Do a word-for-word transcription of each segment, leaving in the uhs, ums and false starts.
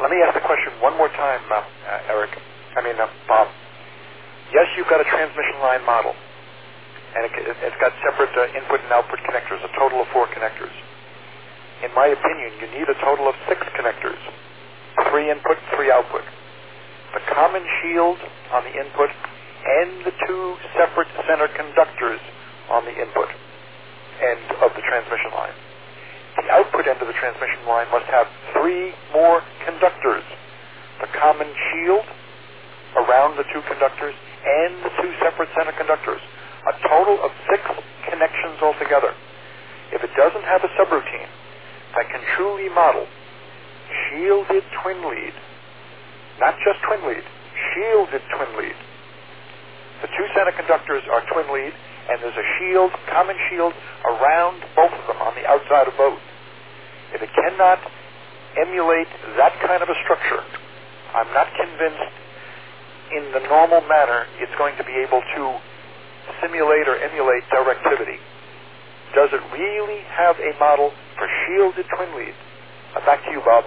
let me ask the question one more time, uh, uh, Eric. I mean, uh, Bob. Yes, you've got a transmission line model, and it, it's got separate uh, input and output connectors, a total of four connectors. In my opinion, you need a total of six connectors, three input, three output. The common shield on the input and the two separate center conductors on the input end of the transmission line. The output end of the transmission line must have three more conductors, the common shield around the two conductors and the two separate center conductors, a total of six connections altogether. If it doesn't have a subroutine that can truly model shielded twin lead, not just twin lead, shielded twin lead. The two center conductors are twin lead, and there's a shield, common shield, around both of them on the outside of both. If it cannot emulate that kind of a structure, I'm not convinced in the normal manner it's going to be able to simulate or emulate directivity. Does it really have a model for shielded twin lead? Uh, back to you, Bob.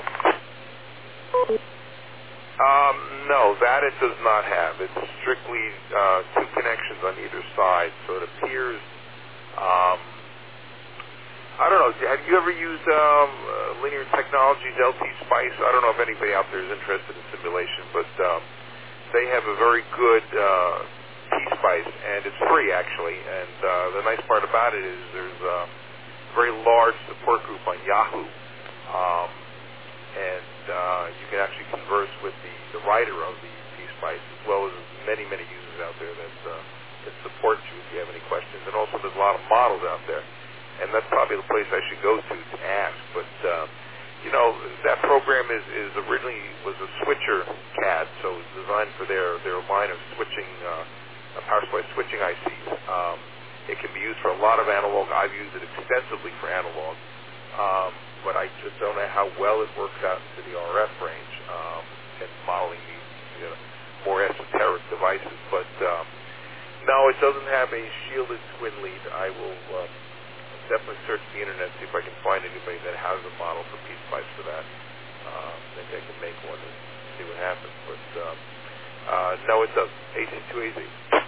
Um, no, that it does not have. It's strictly uh, two connections on either side, so it appears, um, I don't know, have you ever used um, uh, Linear Technologies L T Spice? I don't know if anybody out there is interested in simulation, but um, they have a very good uh, T-Spice, and it's free, actually, and uh, the nice part about it is there's a very large support group on Yahoo, um, and uh, you can actually converse with the, the writer of the T-Spice, as well as many, many users out there that, uh, that support you if you have any questions. And also there's a lot of models out there, and that's probably the place I should go to to ask. But, uh, you know, that program is, is originally was a switcher C A D, so it was designed for their, their line of switching, uh, power supply switching I Cs. Um, it can be used for a lot of analog. I've used it extensively for analog. Um, but I just don't know how well it works out into the R F range um, and modeling these you know, more esoteric devices. But um, no, it doesn't have a shielded twin lead. I will uh, definitely search the internet, see if I can find anybody that has a model for P-Spice for that. Um, maybe I can make one and see what happens. But um, uh, no, it doesn't. A C two A Z.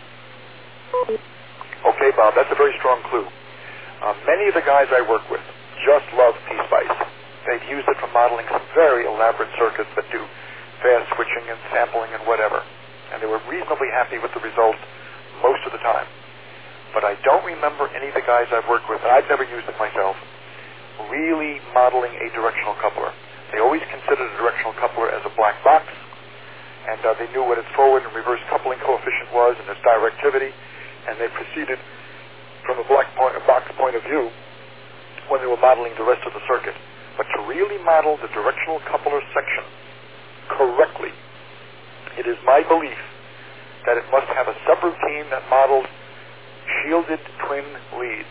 Okay, Bob, that's a very strong clue. Uh, many of the guys I work with just love P-Spice. They've used it for modeling some very elaborate circuits that do fast switching and sampling and whatever. And they were reasonably happy with the results most of the time. But I don't remember any of the guys I've worked with, and I've never used it myself, really modeling a directional coupler. They always considered a directional coupler as a black box, and uh, they knew what its forward and reverse coupling coefficient was and its directivity, and they proceeded from a black point, a box point of view when they were modeling the rest of the circuit. But to really model the directional coupler section correctly, it is my belief that it must have a subroutine that models shielded twin lead.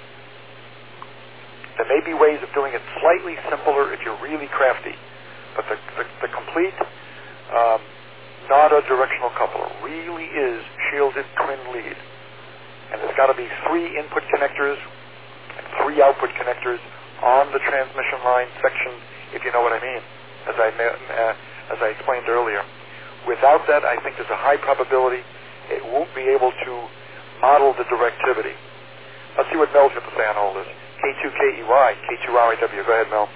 There may be ways of doing it slightly simpler if you're really crafty, but the, the, the complete um, NADA directional coupler really is shielded twin lead. And there's got to be three input connectors and three output connectors on the transmission line section, if you know what I mean, as I uh, as I explained earlier. Without that, I think there's a high probability it won't be able to model the directivity. Let's see what Mel's got to say on all this. K two K E Y, K two R I W. Go ahead, Mel.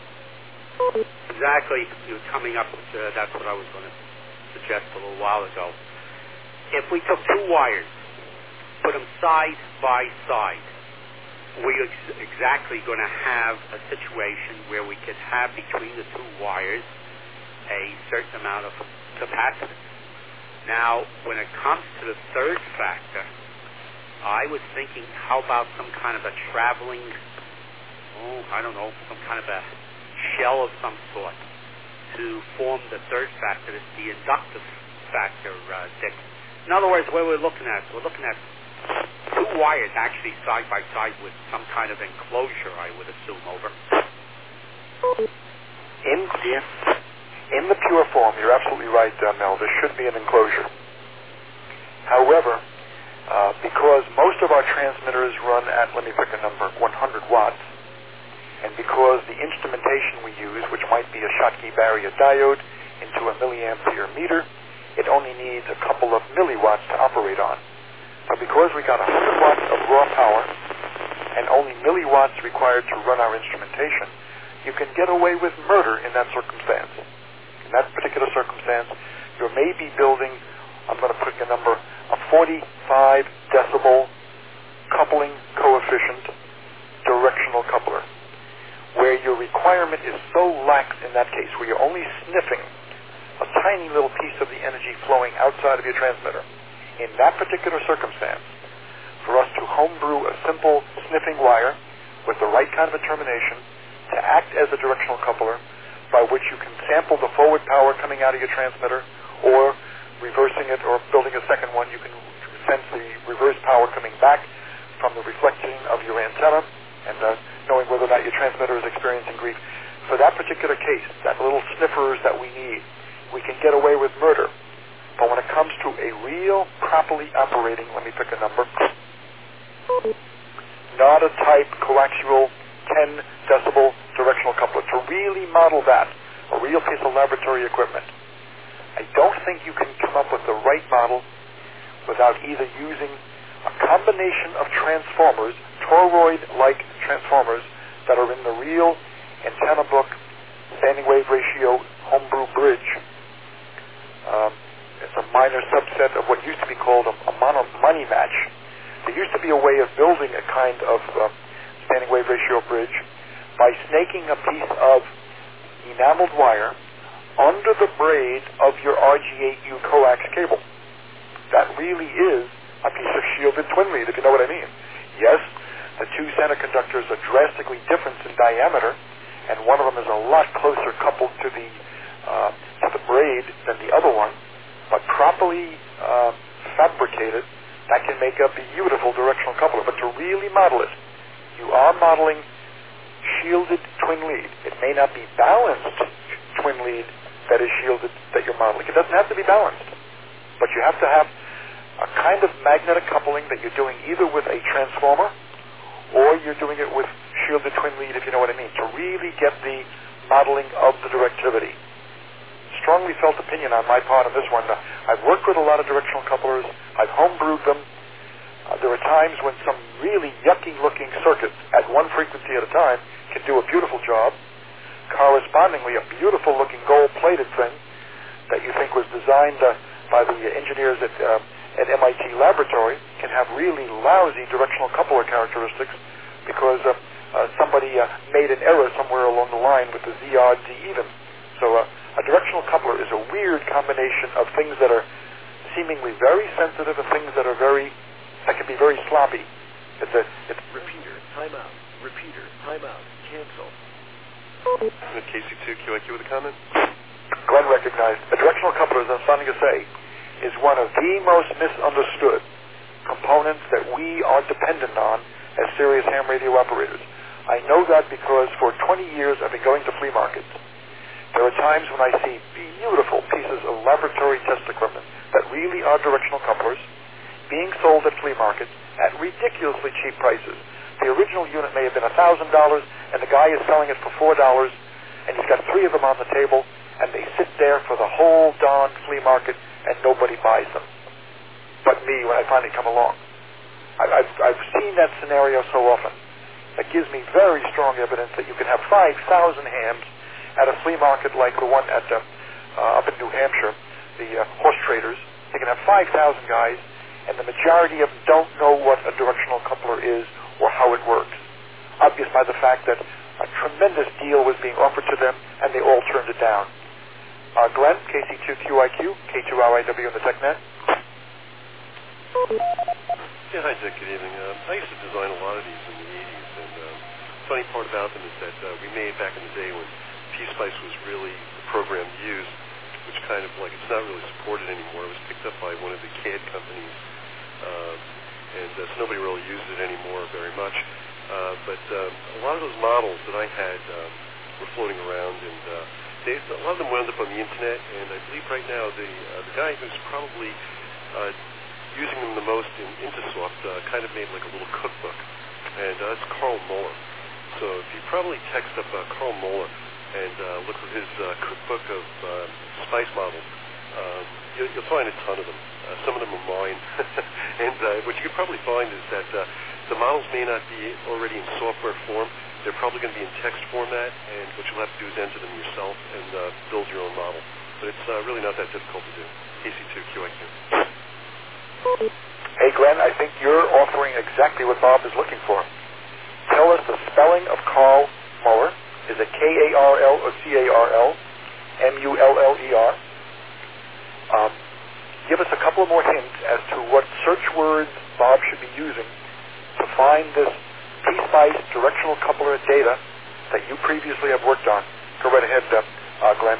Exactly. You're coming up with, uh, that's what I was going to suggest a little while ago. If we took two wires, put them side by side, we're ex- exactly going to have a situation where we could have between the two wires a certain amount of capacitance. Now, when it comes to the third factor, I was thinking, how about some kind of a traveling, oh, I don't know, some kind of a shell of some sort to form the third factor, the inductive factor, uh, Dick. In other words, what we're looking at, we're looking at two wires actually side by side with some kind of enclosure, I would assume, over. In, in the pure form, you're absolutely right, uh, Mel, there should be an enclosure. However, uh, because most of our transmitters run at, let me pick a number, one hundred watts, and because the instrumentation we use, which might be a Schottky barrier diode, into a milliampere meter. It only needs a couple of milliwatts to operate on. But because we got one hundred watts of raw power and only milliwatts required to run our instrumentation, you can get away with murder in that circumstance. In that particular circumstance, you may be building, I'm going to put a number, a forty-five decibel coupling coefficient directional coupler, where your requirement is so lax in that case, where you're only sniffing a tiny little piece of the energy flowing outside of your transmitter. In that particular circumstance, for us to homebrew a simple sniffing wire with the right kind of a termination to act as a directional coupler by which you can sample the forward power coming out of your transmitter, or reversing it or building a second one, you can sense the reverse power coming back from the reflecting of your antenna and uh, knowing whether or not your transmitter is experiencing grief. For that particular case, that little sniffers that we need, we can get away with murder. But when it comes to a real, properly operating, let me pick a number, not a type coaxial ten decibel directional coupler, to really model that, a real piece of laboratory equipment, I don't think you can come up with the right model without either using a combination of transformers, toroid-like transformers, that are in the real antenna book, standing wave ratio, homebrew bridge. Um, it's a minor subset of what used to be called a, a mono money match. There used to be a way of building a kind of uh, standing wave ratio bridge by snaking a piece of enameled wire under the braid of your R G eight U coax cable. That really is a piece of shielded twin lead, if you know what I mean. Yes, the two center conductors are drastically different in diameter, and one of them is a lot closer coupled to the uh, to the braid than the other one, but properly uh, fabricated, that can make a beautiful directional coupler. But to really model it, you are modeling shielded twin lead. It may not be balanced twin lead that is shielded that you're modeling. It doesn't have to be balanced, but you have to have a kind of magnetic coupling that you're doing either with a transformer or you're doing it with shielded twin lead, if you know what I mean, to really get the modeling of the directivity. Strongly felt opinion on my part on this one. Uh, I've worked with a lot of directional couplers. I've homebrewed them. Uh, there are times when some really yucky-looking circuits at one frequency at a time can do a beautiful job. Correspondingly, a beautiful-looking gold-plated thing that you think was designed uh, by the engineers at, uh, at M I T Laboratory can have really lousy directional coupler characteristics because uh, uh, somebody uh, made an error somewhere along the line with the Z odd, Z even. So uh, a directional coupler is a weird combination of things that are seemingly very sensitive and things that are very, that can be very sloppy. It's a it's repeater, timeout, repeater, timeout, cancel. K C two Q I Q with a comment? Glenn recognized. A directional coupler, as I'm starting to say, is one of the most misunderstood components that we are dependent on as serious ham radio operators. I know that because for twenty years I've been going to flea markets. There are times when I see beautiful pieces of laboratory test equipment that really are directional couplers being sold at flea markets at ridiculously cheap prices. The original unit may have been one thousand dollars, and the guy is selling it for four dollars, and he's got three of them on the table, and they sit there for the whole darn flea market, and nobody buys them. But me, when I finally come along. I, I've, I've seen that scenario so often. That gives me very strong evidence that you can have five thousand hams at a flea market like the one at uh, uh, up in New Hampshire, the uh, horse traders. You can have five thousand guys, and the majority of them don't know what a directional coupler is or how it works. Obvious by the fact that a tremendous deal was being offered to them, and they all turned it down. Uh, Glenn, K C two Q I Q, K two R I W in the TechNet. Yeah, hi, Dick. Good evening. Um, I used to design a lot of these in the eighties, and um, the funny part about them is that uh, we made back in the day when P-Spice was really the program used, which kind of like it's not really supported anymore. It was picked up by one of the C A D companies, uh, and uh, so nobody really uses it anymore very much. Uh, but um, a lot of those models that I had um, were floating around, and uh, they, a lot of them wound up on the internet. And I believe right now the uh, the guy who's probably uh, using them the most in Intersoft uh, kind of made like a little cookbook, and uh, it's Carl Moeller. So if you probably text up uh, Carl Moeller and uh, look for his uh, cookbook of uh, Spice models, um, you'll, you'll find a ton of them. Uh, some of them are mine. and uh, what you can probably find is that uh, the models may not be already in software form. They're probably going to be in text format, and what you'll have to do is enter them yourself and uh, build your own model. But it's uh, really not that difficult to do. A C two Q I Q. Hey, Glenn, I think you're offering exactly what Bob is looking for. Tell us the spelling of Carl Muller. Is it K A R L or C A R L? M U L L E R. Um, give us a couple of more hints as to what search words Bob should be using to find this P-Spice directional coupler data that you previously have worked on. Go right ahead, uh, uh, Glenn.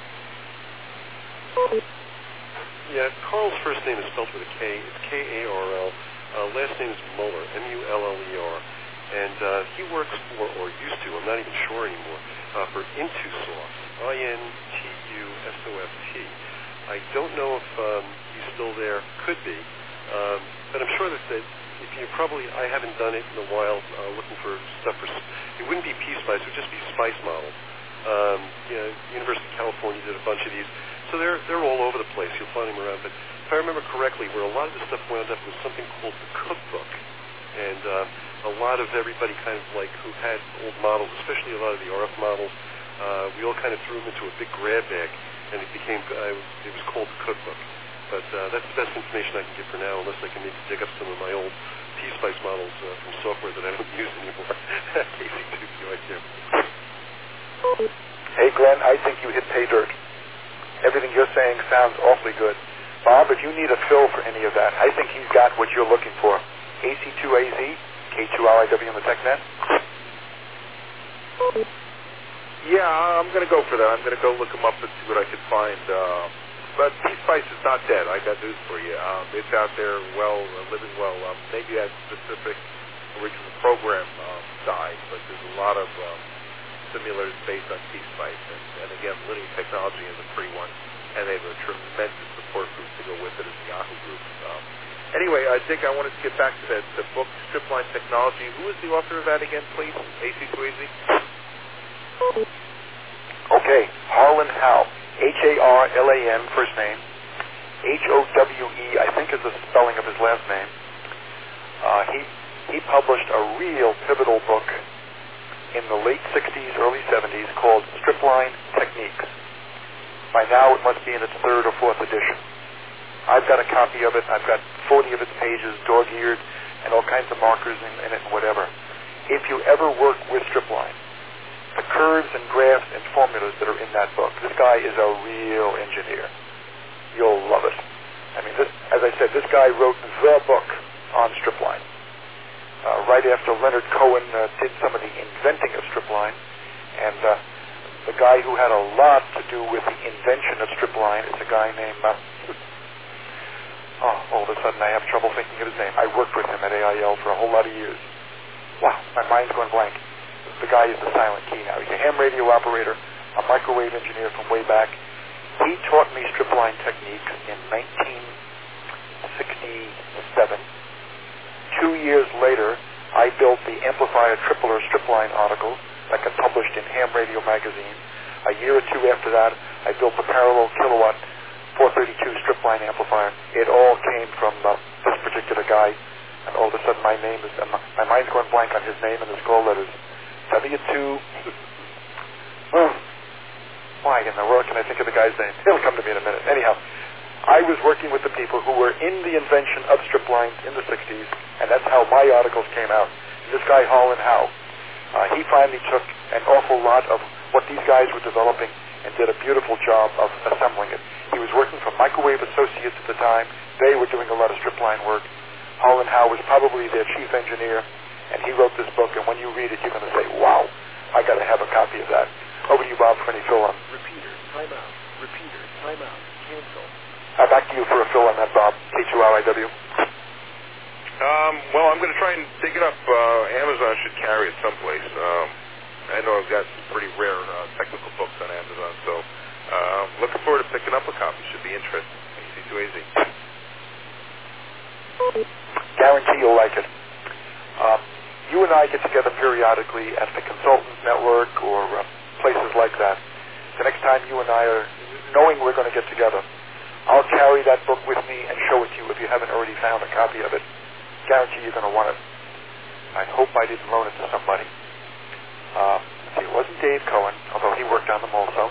Yeah, Carl's first name is spelled with a K. It's K A R L. Uh, last name is Muller, M U L L E R. And uh, he works for, or used to, I'm not even sure anymore, uh, for Intusoft, I N T U S O F T. I don't know if um, he's still there. Could be. Um, but I'm sure that, that if you probably, I haven't done it in a while, uh, looking for stuff for, it wouldn't be P-Spice, it would just be Spice models. Um, you know, University of California did a bunch of these. So they're they're all over the place. You'll find them around. But if I remember correctly, where a lot of this stuff wound up was something called the cookbook. And uh, a lot of everybody kind of like who had old models, especially a lot of the R F models, uh, we all kind of threw them into a big grab bag, and it became, uh, it was called the cookbook. But uh, that's the best information I can give for now, unless I can maybe dig up some of my old P-Spice models uh, from software that I don't use anymore. A C two Q I Q. Hey, Glenn, I think you hit pay dirt. Everything you're saying sounds awfully good. Bob, if you need a fill for any of that, I think he's got what you're looking for. A C two A Z, K two L I W in the TechNet. Yeah, I'm going to go for that. I'm going to go look them up and see what I can find. Uh, but P-Spice is not dead. I got news for you. Um, it's out there, well, uh, living well. Um, maybe that specific original program um, died, but there's a lot of um, simulators based on P-Spice. And, and again, Linear Technology is a free one, and they have a tremendous support group to go with it as the Yahoo group. Um, anyway, I think I wanted to get back to that the book, Stripline Technology. Who is the author of that again, please? A C two A Z? Okay, Harlan Howe, H A R L A N, first name, H O W E, I think is the spelling of his last name. Uh, he, he published a real pivotal book in the late sixties, early seventies called Stripline Techniques. By now it must be in its third or fourth edition. I've got a copy of it. I've got forty of its pages, dog-eared, and all kinds of markers in, in it and whatever. If you ever work with Stripline, the curves and graphs and formulas that are in that book, this guy is a real engineer. You'll love it. I mean, this, as I said, this guy wrote the book on Stripline. Uh, right after Leonard Cohen uh, did some of the inventing of Stripline, and uh, the guy who had a lot to do with the invention of Stripline is a guy named, uh, oh, all of a sudden I have trouble thinking of his name. I worked with him at A I L for a whole lot of years. Wow, my mind's going blank. The guy is the silent key now. He's a ham radio operator, a microwave engineer from way back. He taught me Stripline techniques in nineteen sixty-seven. Two years later, I built the Amplifier Tripler Stripline article that got published in Ham Radio magazine. A year or two after that, I built the parallel kilowatt four thirty-two Stripline amplifier. It all came from uh, this particular guy, and all of a sudden my name is, uh, my mind's going blank on his name and his call letters. W two, oh, why in the world can I think of the guy's name? It'll come to me in a minute. Anyhow, I was working with the people who were in the invention of striplines in the sixties, and that's how my articles came out. This guy, Harlan Howe, uh, he finally took an awful lot of what these guys were developing and did a beautiful job of assembling it. He was working for Microwave Associates at the time. They were doing a lot of stripline work. Harlan Howe was probably their chief engineer, and he wrote this book, and when you read it, you're going to say, wow, I got to have a copy of that. Over to you, Bob, for any fill on. Repeater, timeout. Repeater, timeout. Cancel. Uh, back to you for a fill on that, Bob. K two L I W. Um, well, I'm going to try and dig it up. Uh, Amazon should carry it someplace. Um, I know I've got some pretty rare uh, technical books on Amazon, so uh, looking forward to picking up a copy. Should be interesting. A C two A Z. Guarantee you'll like it. Um, you and I get together periodically at the Consultants Network or uh, places like that. The next time you and I are knowing we're going to get together. I'll carry that book with me and show it to you if you haven't already found a copy of it. Guarantee you're going to want it. I hope I didn't loan it to somebody. Uh, let's see, it wasn't Dave Cohen, although he worked on them also.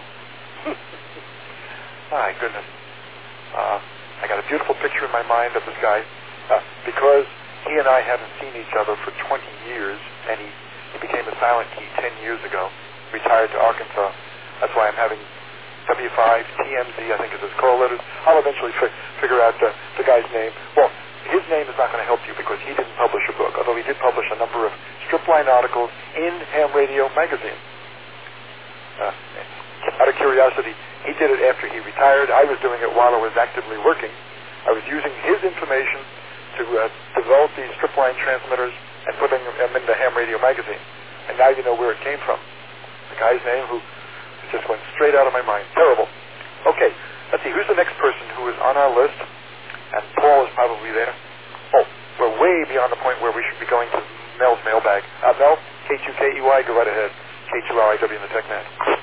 My goodness. Uh, I got a beautiful picture in my mind of this guy. Uh, because he and I haven't seen each other for twenty years, and he, he became a silent key ten years ago, retired to Arkansas. That's why I'm having W five, T M Z, I think is his call letters. I'll eventually fi- figure out the, the guy's name. Well, his name is not going to help you because he didn't publish a book, although he did publish a number of stripline articles in Ham Radio magazine. Uh, out of curiosity, he did it after he retired. I was doing it while I was actively working. I was using his information to uh, develop these stripline transmitters and putting them in the Ham Radio magazine. And now you know where it came from. The guy's name who just went straight out of my mind. Terrible. Okay, let's see. Who's the next person who is on our list? And Paul is probably there. Oh, we're way beyond the point where we should be going to Mel's mailbag. Uh, Mel, K two K E Y, go right ahead. K two R I W in the TechNet.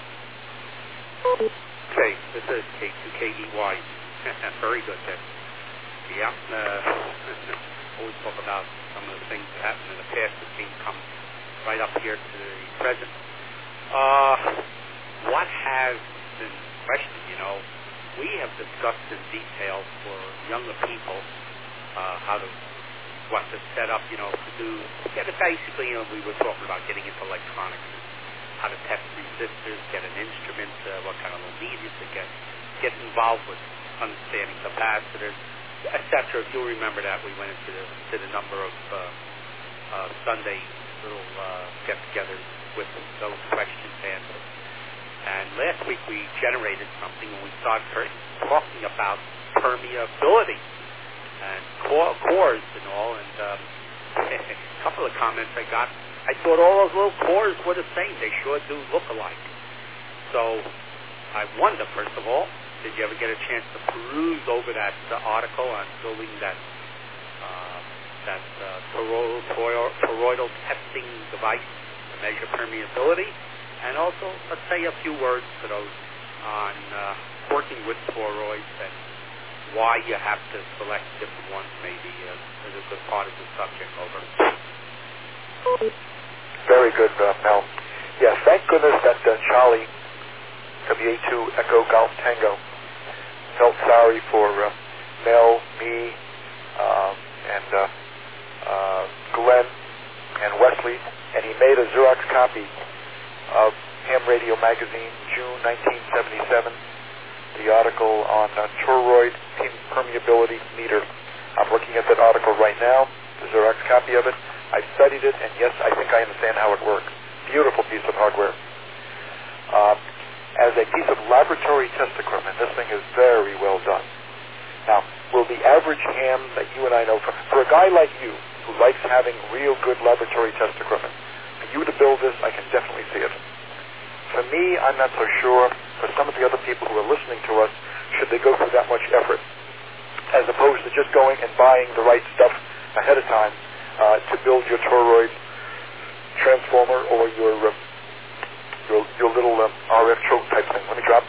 Okay, this is K two K E Y. Very good, then. Yeah, uh, always talk about some of the things that happened in the past that seem to come right up here to the present. Uh, what has been questioned, you know, we have discussed in detail for younger people uh, how to, what to set up, you know, to do, get it basically, you know, we were talking about getting into electronics, how to test resistors, get an instrument, uh, what kind of media to get, get involved with understanding capacitors, et cetera. If you'll remember that, we went into the, did a number of uh, uh, Sunday little uh, get-togethers with those questions answered. And last week we generated something when we started talking about permeability and core, cores and all. And um, a couple of comments I got, I thought all those little cores were the same. They sure do look alike. So I wonder, first of all, did you ever get a chance to peruse over that uh, article on building that uh, that uh, toroidal, toroidal testing device to measure permeability? And also, let's say a few words to those on uh, working with toroids and why you have to select different ones, maybe uh, as a good part of the subject. Over. Very good, uh, Mel. Yeah, thank goodness that uh, Charlie, W A two Echo Golf Tango, felt sorry for uh, Mel, me, uh, and uh, uh, Glenn, and Wesley, and he made a Xerox copy of Ham Radio Magazine, June nineteen seventy-seven, the article on uh, toroid permeability meter. I'm looking at that article right now, the Xerox copy of it. I've studied it, and yes, I think I understand how it works. Beautiful piece of hardware. Uh, as a piece of laboratory test equipment, this thing is very well done. Now, will the average ham that you and I know, for, for a guy like you who likes having real good laboratory test equipment, for you to build this, I can definitely see it. For me, I'm not so sure. For some of the other people who are listening to us, should they go through that much effort, as opposed to just going and buying the right stuff ahead of time uh, to build your toroid transformer or your uh, your, your little um, R F choke type thing. Let me drop.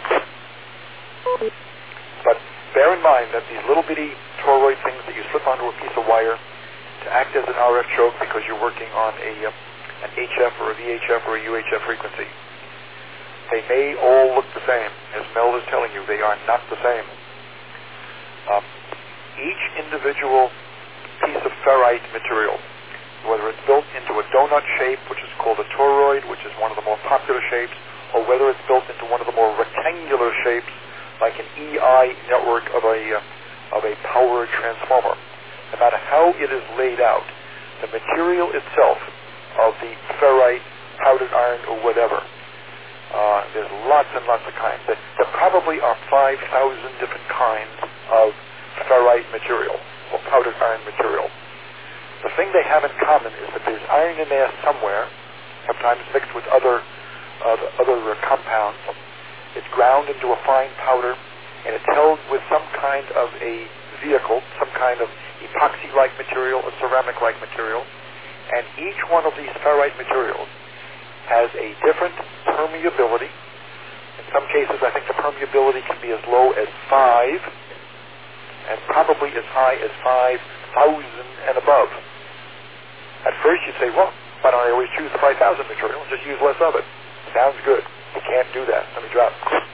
But bear in mind that these little bitty toroid things that you slip onto a piece of wire to act as an R F choke because you're working on a uh, an H F or a V H F or a U H F frequency. They may all look the same. As Mel is telling you, they are not the same. Um, each individual piece of ferrite material, whether it's built into a donut shape, which is called a toroid, which is one of the more popular shapes, or whether it's built into one of the more rectangular shapes, like an E I network of a uh, of a power transformer. No matter how it is laid out, the material itself of the ferrite, powdered iron, or whatever, uh, there's lots and lots of kinds. There, there probably are five thousand different kinds of ferrite material, or powdered iron material. The thing they have in common is that there's iron in there somewhere, sometimes mixed with other uh, other uh, compounds. It's ground into a fine powder, and it's held with some kind of a vehicle, some kind of epoxy-like material, a ceramic-like material. And each one of these ferrite materials has a different permeability, In some cases, I think the permeability can be as low as five, and probably as high as five thousand and above. At first, you'd say, well, why don't I always choose the five thousand material and just use less of it? Sounds good. You can't do that. Let me drop.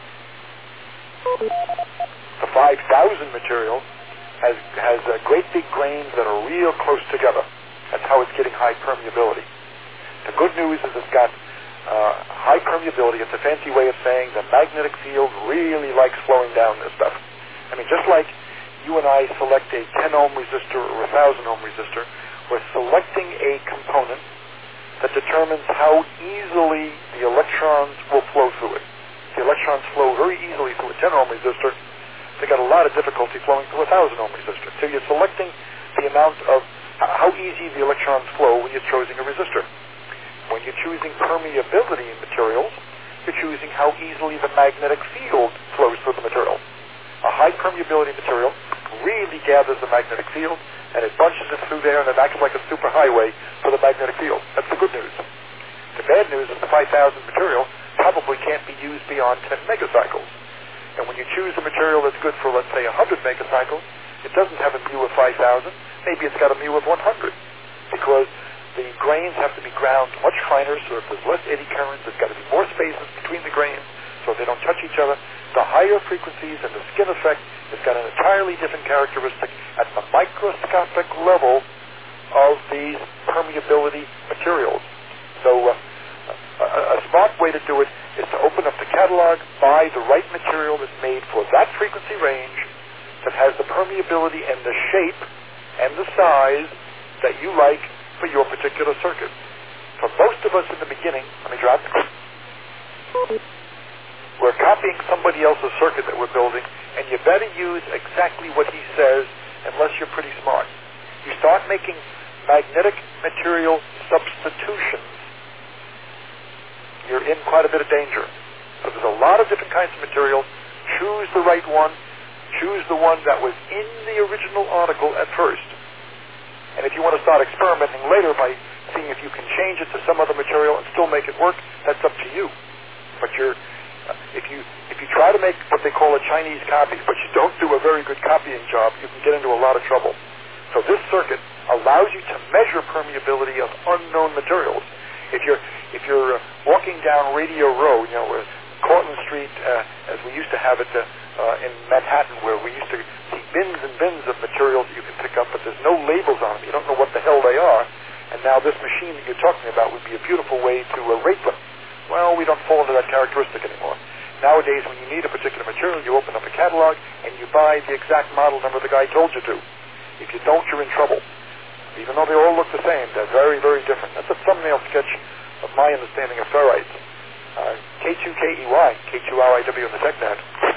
The five thousand material has, has uh, great big grains that are real close together. That's how it's getting high permeability. The good news is it's got uh, high permeability. It's a fancy way of saying the magnetic field really likes slowing down this stuff. I mean, just like you and I select a ten ohm resistor or a one thousand ohm resistor, we're selecting a component that determines how easily the electrons will flow through it. The electrons flow very easily through a ten ohm resistor. They got a lot of difficulty flowing through a one thousand ohm resistor. So you're selecting the amount of how easy the electrons flow when you're choosing a resistor. When you're choosing permeability in materials, you're choosing how easily the magnetic field flows through the material. A high permeability material really gathers the magnetic field, and it bunches it through there, and it acts like a superhighway for the magnetic field. That's the good news. The bad news is the five thousand material probably can't be used beyond ten megacycles. And when you choose a material that's good for, let's say, one hundred megacycles, it doesn't have a mu of five thousand. Maybe it's got a mu of one hundred, because the grains have to be ground much finer, so if there's less eddy currents, there's got to be more spaces between the grains so they don't touch each other. The higher frequencies and the skin effect has got an entirely different characteristic at the microscopic level of these permeability materials. So uh, a, a smart way to do it is to open up the catalog, buy the right material that's made for that frequency range, that has the permeability and the shape and the size that you like for your particular circuit. For most of us in the beginning, let me drop, we're copying somebody else's circuit that we're building, and you better use exactly what he says unless you're pretty smart. You start making magnetic material substitutions, you're in quite a bit of danger. So there's a lot of different kinds of material. Choose the right one. Choose the one that was in the original article at first. And if you want to start experimenting later by seeing if you can change it to some other material and still make it work, that's up to you. But you're, uh, if you if you try to make what they call a Chinese copy, but you don't do a very good copying job, you can get into a lot of trouble. So this circuit allows you to measure permeability of unknown materials. If you're if you're uh, walking down Radio Row, you know, uh, Cortlandt Street, uh, as we used to have it uh, uh, in Manhattan, where we used to see bins and bins of materials that you can pick up, but there's no labels on them. You don't know what the hell they are. And now this machine that you're talking about would be a beautiful way to uh, rate them. Well, we don't fall into that characteristic anymore. Nowadays, when you need a particular material, you open up a catalog and you buy the exact model number the guy told you to. If you don't, you're in trouble. Even though they all look the same, they're very, very different. That's a thumbnail sketch of my understanding of ferrites. Uh, K two K E Y, K two R I W in the TechNet.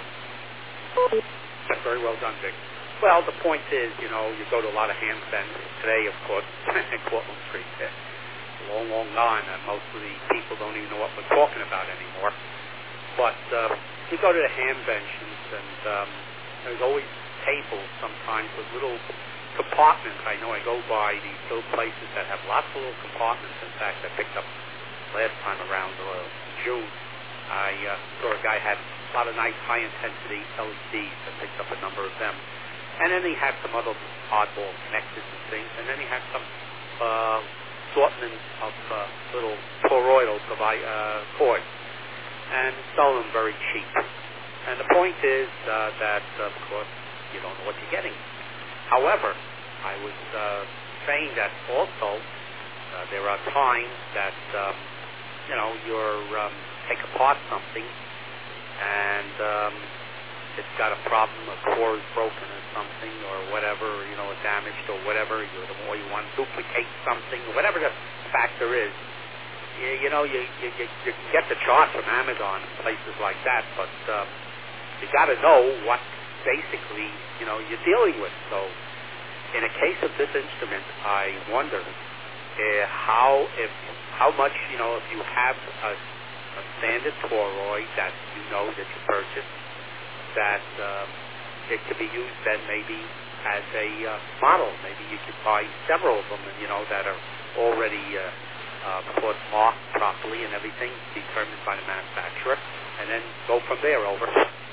That's very well done, Dick. Well, the point is, you know, you go to a lot of hand bends today, of course, in Cortlandt Street. They're long, long gone, and most of the people don't even know what we're talking about anymore. But uh, you go to the hand benches, and um, there's always tables sometimes with little compartments. I know I go by these little places that have lots of little compartments. In fact, I picked up last time around uh, June, I uh, saw a guy had a lot of nice high-intensity L E Ds. I picked up a number of them. And then he had some other oddball connectors and things. And then he had some uh, assortment of uh, little toroidals of uh, cords. And selling them very cheap. And the point is uh, that, of course, you don't know what you're getting. However, I was uh, saying that also uh, there are times that um, you know, you're um, take apart something and um, it's got a problem, a core is broken or something or whatever, you know, damaged or whatever, you know, or you want to duplicate something, whatever the factor is, you, you know, you, you, you, you can get the charts from Amazon and places like that, but um, you got to know what basically, you know, you're dealing with. So in a case of this instrument, I wonder uh, how if how much, you know, if you have a, a standard toroid that you know that you purchased, that um, it could be used then maybe as a uh, model. Maybe you could buy several of them, you know, that are already, uh, uh, of course, marked properly and everything, determined by the manufacturer. and then go from there. Over.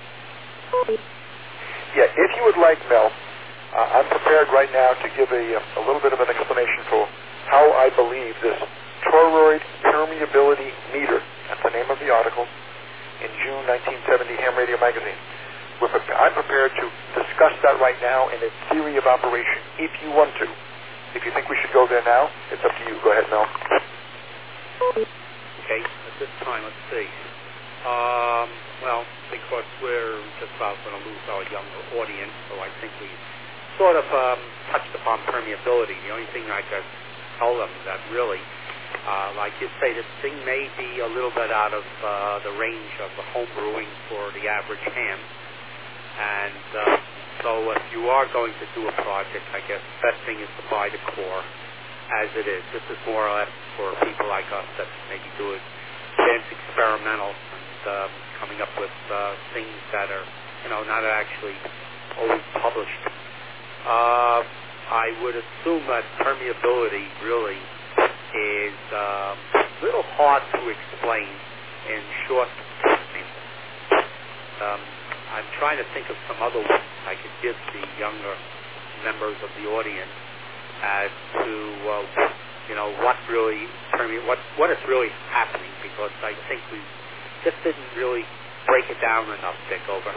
Yeah, if you would like, Mel, uh, I'm prepared right now to give a, a little bit of an explanation for how I believe this toroid permeability meter, that's the name of the article, in June nineteen seventy Ham Radio Magazine. We're pre- I'm prepared to discuss that right now in a theory of operation, if you want to. If you think we should go there now, it's up to you. Go ahead, Mel. Okay, at this time, let's see. Um, well, because we're just about going to lose our younger audience, so I think we sort of um, touched upon permeability. The only thing I could tell them that really, uh, like you say, this thing may be a little bit out of uh, the range of the home brewing for the average ham. And uh, so if you are going to do a project, I guess the best thing is to buy the core as it is. This is more or less for people like us that maybe do it advanced experimental and um, coming up with uh, things that are, you know, not actually always published. Uh, I would assume that permeability really is um, a little hard to explain in short. Um, I'm trying to think of some other ways I could give the younger members of the audience as to uh, you know what really perme- what what is really happening, because I think we just didn't really break it down enough. Dick, over.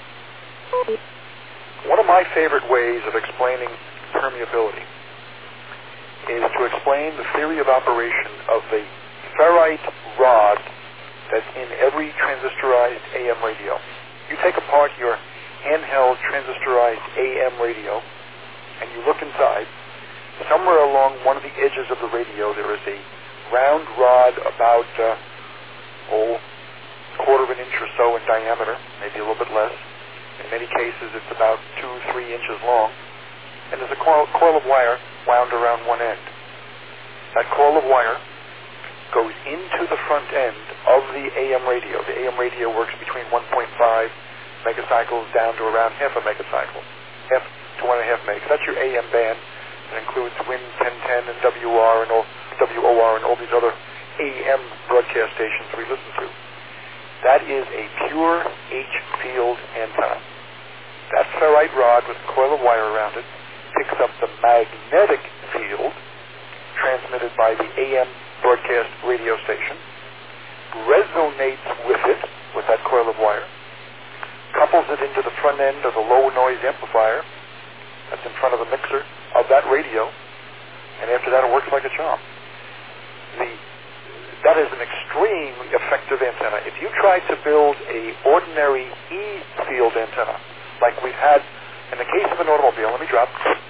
One of my favorite ways of explaining permeability is to explain the theory of operation of the ferrite rod that's in every transistorized A M radio. You take apart your handheld transistorized A M radio and you look inside. Somewhere along one of the edges of the radio there is a round rod about uh, oh, quarter of an inch or so in diameter, maybe a little bit less. In many cases it's about two, three inches long. And there's a coil, coil of wire wound around one end. That coil of wire goes into the front end of the A M radio. The A M radio works between one point five megacycles down to around half a megacycle, half to one and a half megs. That's your A M band. It includes Win ten ten and W R and all, W O R and all these other A M broadcast stations we listen to. That is a pure H-field antenna. That ferrite rod with a coil of wire around it picks up the magnetic field transmitted by the A M broadcast radio station, resonates with it, with that coil of wire, couples it into the front end of the low noise amplifier that's in front of the mixer of that radio, and after that it works like a charm. The, that is an extremely effective antenna. If you try to build a ordinary E-field antenna, like we've had in the case of an automobile, let me drop.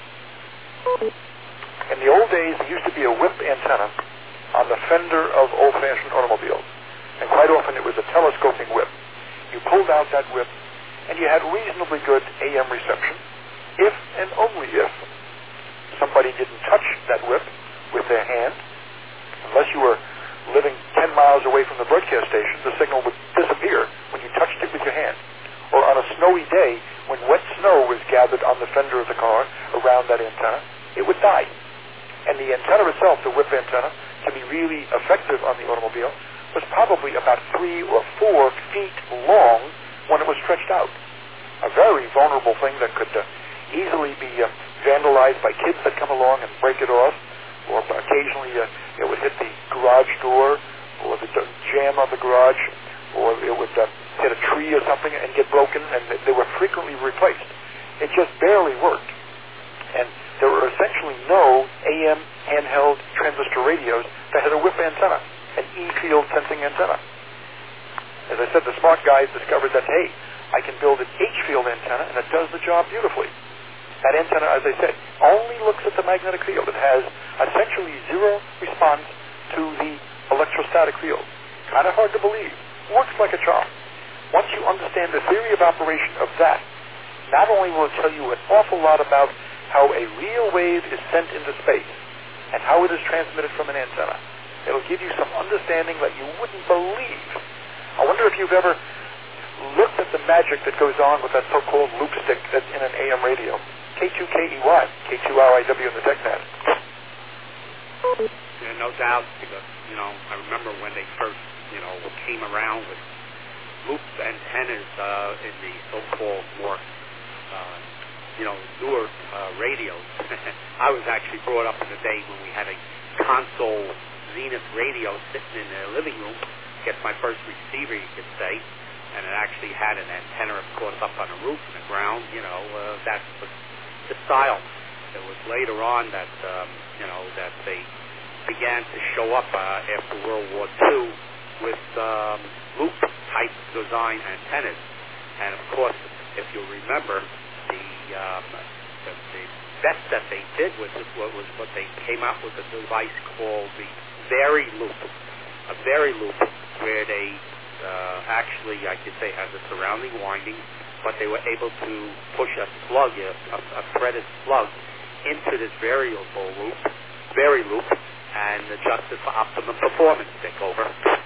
In the old days, there used to be a whip antenna on the fender of old-fashioned automobiles, and quite often it was a telescoping whip. You pulled out that whip, and you had reasonably good A M reception, if and only if somebody didn't touch that whip with their hand. Unless you were living ten miles away from the broadcast station, the signal would disappear when you touched it with your hand. Or on a snowy day, when wet snow was gathered on the fender of the car around that antenna, it would die. And the antenna itself, the whip antenna, to be really effective on the automobile, was probably about three or four feet long when it was stretched out. A very vulnerable thing that could uh, easily be uh, vandalized by kids that come along and break it off, or occasionally uh, it would hit the garage door, or the jamb of the garage, or it would uh, hit a tree or something and get broken, and they were frequently replaced. It just barely worked. And there were essentially no A M handheld transistor radios that had a whip antenna, an E-field sensing antenna. As I said, the smart guys discovered that, hey, I can build an H-field antenna, and it does the job beautifully. That antenna, as I said, only looks at the magnetic field. It has essentially zero response to the electrostatic field. Kind of hard to believe. Works like a charm. Once you understand the theory of operation of that, not only will it tell you an awful lot about how a real wave is sent into space and how it is transmitted from an antenna, it'll give you some understanding that you wouldn't believe. I wonder if you've ever looked at the magic that goes on with that so-called loop stick that's in an A M radio. K two K E Y, K two R I W in the TechNet. Yeah, no doubt, because, you know, I remember when they first, you know, came around with loop antennas uh, in the so-called more, uh, you know, newer uh, radios. I was actually brought up in the day when we had a console Zenith radio sitting in the living room. Get my first receiver, you could say, and it actually had an antenna, of course, up on the roof and the ground. You know, uh, that's the, the style. It was later on that um, you know that they began to show up uh, after World War Two with um, loop-type design antennas. And, of course, if you remember, the, um, the, the best that they did was, was what they came out with a device called the Vari-Loop, a Vari-Loop where they uh, actually, I could say, has a surrounding winding, but they were able to push a slug, a, a threaded slug, into this variable loop, Vari-Loop, and adjust it for optimum performance. Take over.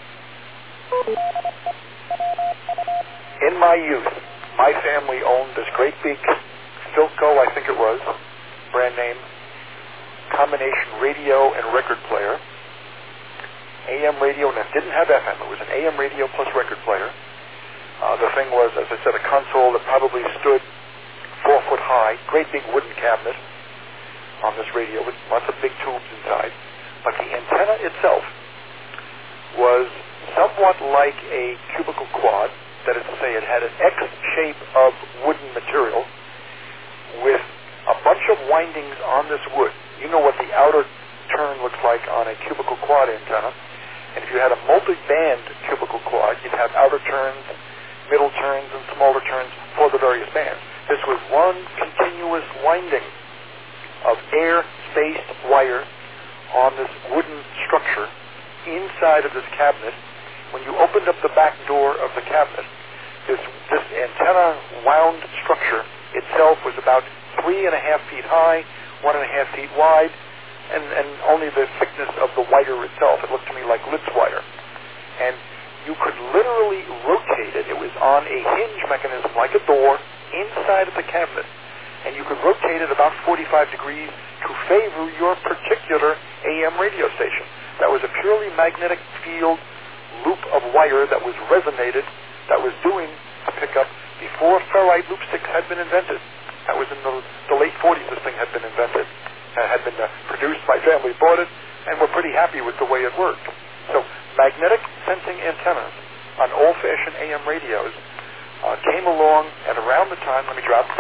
In my youth, my family owned this great big Philco, I think it was, brand name, combination radio and record player. A M radio, and it didn't have F M. It was an A M radio plus record player. Uh, the thing was, as I said, a console that probably stood four foot high, great big wooden cabinet on this radio with lots of big tubes inside. But the antenna itself was somewhat like a cubical quad. That is to say, it had an X shape of wooden material with a bunch of windings on this wood. You know what the outer turn looks like on a cubical quad antenna. And if you had a multi-band cubical quad, you'd have outer turns, middle turns, and smaller turns for the various bands. This was one continuous winding of air-spaced wire on this wooden structure inside of this cabinet. When you opened up the back door of the cabinet, this, this antenna wound structure itself was about three and a half feet high, one and a half feet wide, and, and only the thickness of the wire itself. It looked to me like Litz wire. And you could literally rotate it. It was on a hinge mechanism like a door inside of the cabinet. And you could rotate it about forty-five degrees to favor your particular A M radio station. That was a purely magnetic field loop of wire that was resonated, that was doing a pickup before ferrite loop sticks had been invented. That was in the, the late forties this thing had been invented. It had been uh, produced, my family bought it, and we're pretty happy with the way it worked. So magnetic sensing antennas on old-fashioned A M radios uh, came along at around the time, let me drop,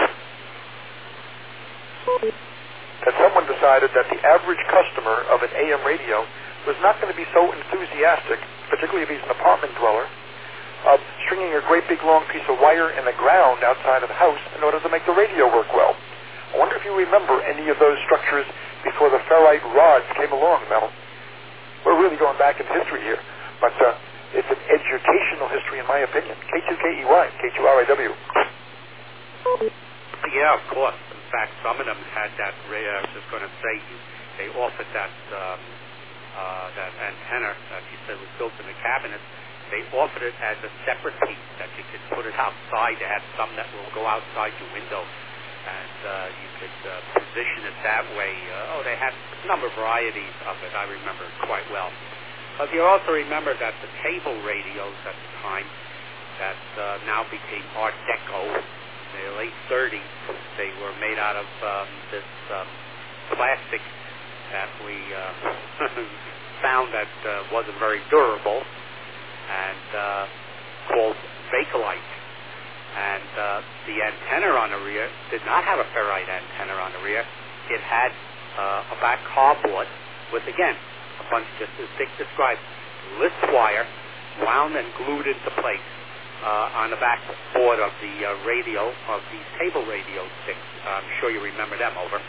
that someone decided that the average customer of an A M radio was not going to be so enthusiastic, particularly if he's an apartment dweller, of stringing a great big long piece of wire in the ground outside of the house in order to make the radio work well. I wonder if you remember any of those structures before the ferrite rods came along, Mel. We're really going back in history here, but uh, it's an educational history in my opinion. K two K E Y, K two R I W. Yeah, of course. In fact, some of them had that, I was just going to say, they offered that um, uh, that antenna that you said was built in the cabinet. They offered it as a separate piece that you could put it outside. They had some that will go outside your window, and uh, you could uh, position it that way. Uh, oh, they had a number of varieties of it. I remember quite well. But you also remember that the table radios at the time that uh, now became Art Deco, in the late thirties, they were made out of um, this um, plastic that we uh, found that uh, wasn't very durable, and uh, called Bakelite. And uh, the antenna on the rear did not have a ferrite antenna on the rear. It had uh, a back cardboard with, again, a bunch, just as Dick described, Litz wire wound and glued into place uh, on the back board of the uh, radio, of these table radio sticks. I'm sure you remember them, over.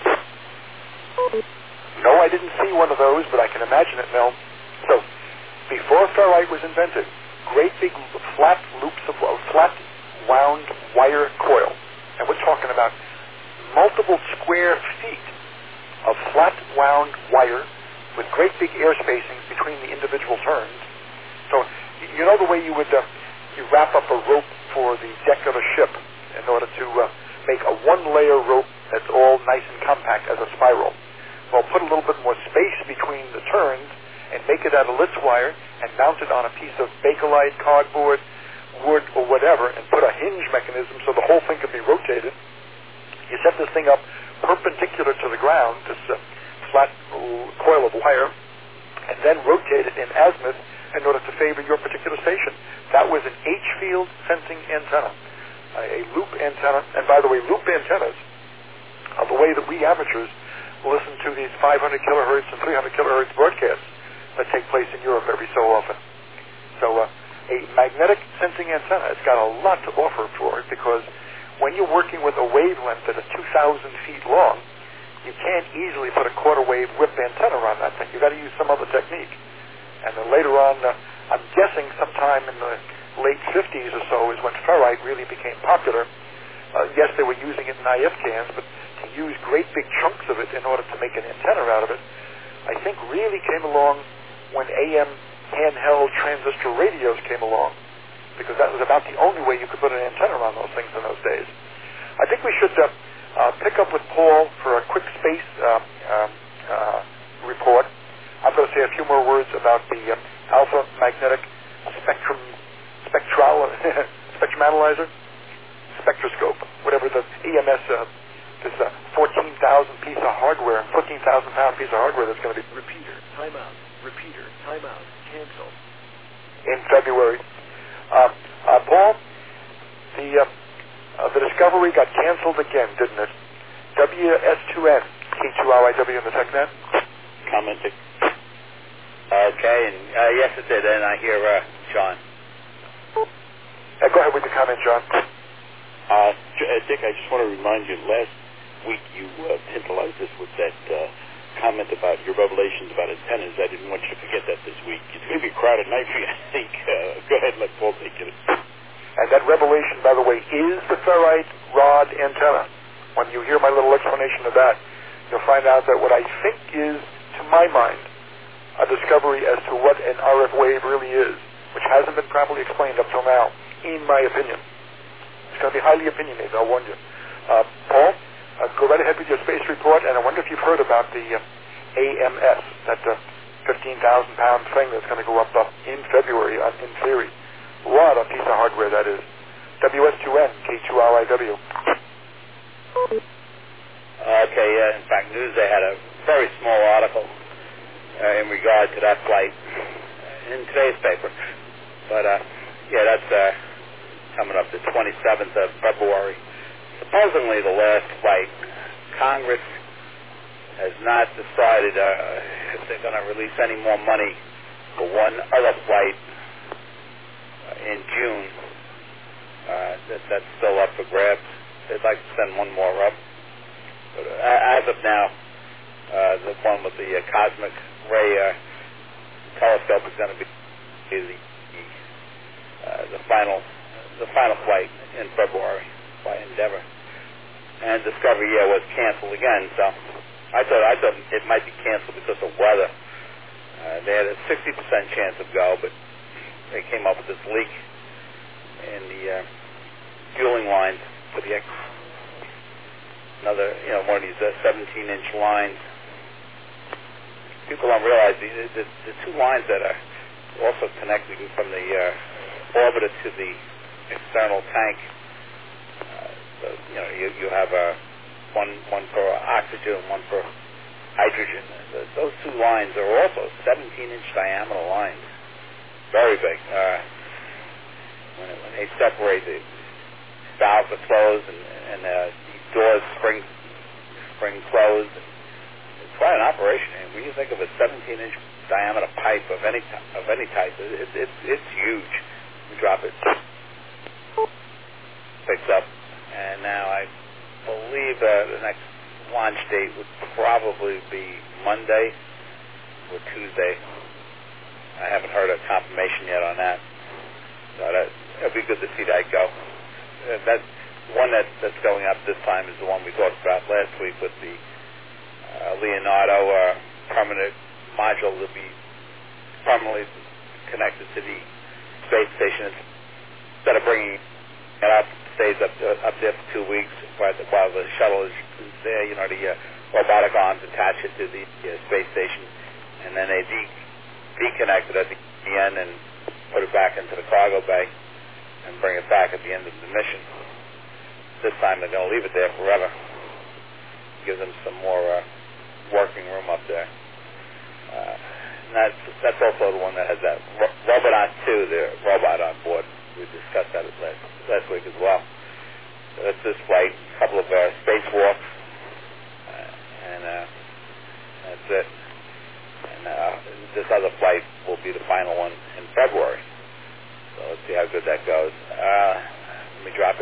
No, I didn't see one of those, but I can imagine it, Mel. So, before ferrite was invented, great big flat loops of uh, flat wound wire coil. And we're talking about multiple square feet of flat wound wire with great big air spacings between the individual turns. So, you know the way you would uh, you wrap up a rope for the deck of a ship in order to uh, make a one-layer rope that's all nice and compact as a spiral. Well, put a little bit more space between the turns and make it out of Litz wire and mount it on a piece of Bakelite, cardboard, wood or whatever and put a hinge mechanism so the whole thing could be rotated. You set this thing up perpendicular to the ground, this uh, flat uh, coil of wire, and then rotate it in azimuth in order to favor your particular station. That was an H-field sensing antenna, uh, a loop antenna. And by the way, loop antennas are the way that we amateurs listen to these five hundred kilohertz and three hundred kilohertz broadcasts that take place in Europe every so often. So uh, a magnetic sensing antenna has got a lot to offer for it, because when you're working with a wavelength that is two thousand feet long, you can't easily put a quarter wave whip antenna around that thing. You've got to use some other technique. And then later on, uh, I'm guessing sometime in the late fifties or so is when ferrite really became popular. Uh, yes, they were using it in I F cans, but to use great big chunks of it in order to make an antenna out of it, I think really came along when A M handheld transistor radios came along, because that was about the only way you could put an antenna around those things in those days. I think we should uh, uh, pick up with Paul for a quick space uh, uh, uh, report. I'm going to say a few more words about the uh, alpha magnetic spectrum, spectral, spectrum analyzer, spectroscope, whatever the E M S, uh, this uh, fourteen thousand piece of hardware, fourteen thousand pound piece of hardware that's going to be Repeater, timeout, repeater, timeout, cancel. in February. Uh, uh, Paul, the uh, uh, the Discovery got canceled again, didn't it? W S two N, K two R I W in the TechNet. Commenting. Okay, and uh, yes it did, and I hear uh, John. Uh, go ahead with your comment, John. Uh, J- uh, Dick, I just want to remind you, last week you uh, tantalized us with that uh, comment about your revelations about antennas. I didn't want you to forget that this week. It's going to be a crowded night for you, I think. Uh, go ahead and let Paul take it. And that revelation, by the way, is the ferrite rod antenna. When you hear my little explanation of that, you'll find out that what I think is, to my mind, a discovery as to what an R F wave really is, which hasn't been properly explained up till now, in my opinion. It's going to be highly opinionated, I'll warn you. Uh, Paul, uh, go right ahead with your space report, and I wonder if you've heard about the uh, A M S, that uh, fifteen thousand pound thing that's going to go up uh, in February, uh, in theory. What a piece of hardware that is. W S two N, K two R I W. Okay, uh, in fact, Newsday had a very small article uh, in regard to that flight in today's paper. But, uh, yeah, that's uh, coming up the twenty-seventh of February. Supposedly the last flight. Congress has not decided uh, if they're going to release any more money for one other flight uh, in June. Uh, that, that's still up for grabs. They'd like to send one more up. But uh, as of now, uh, the one with the uh, cosmic ray uh, telescope is going to be the uh, the final the final flight in February by Endeavour. And Discovery, yeah, was canceled again. So I thought I thought it might be canceled because of weather. Uh, they had a sixty percent chance of go, but they came up with this leak in the uh, fueling lines for the another, you know, one of these uh, seventeen inch lines. People don't realize the, the, the two lines that are also connecting from the uh, orbiter to the external tank. Uh, so, you know, you, you have uh, one one for oxygen and one for hydrogen. The, those two lines are also seventeen inch diameter lines. Very big. Uh, when, it, when they separate, the valves are closed and, and uh, doors spring spring closed. It's quite an operation. And when you think of a seventeen inch diameter pipe of any of any type, it, it, it's it's huge. You drop it, picks up, and now I believe uh, the next launch date would probably be Monday or Tuesday. I haven't heard a confirmation yet on that. So that it'd be good to see that go. Uh, that one that, that's going up this time is the one we talked about last week with the uh, Leonardo uh, permanent module to be permanently connected to the space station. Instead of bringing it up, stays up uh, up there for two weeks while the, while the shuttle is there. You know, the uh, robotic arms attach it to the uh, space station, and then they de- deconnect it at the end and put it back into the cargo bay. and bring it back at the end of the mission. This time they're going to leave it there forever. Give them some more uh, working room up there. Uh, and that's, that's also the one that has that Ro- Robot two, the robot on board. We discussed that last, last week as well. So that's this flight, a couple of uh, spacewalks, uh, and uh, that's it. And uh, this other flight will be the final one in February. So let's see how good that goes. Uh, let me drop it.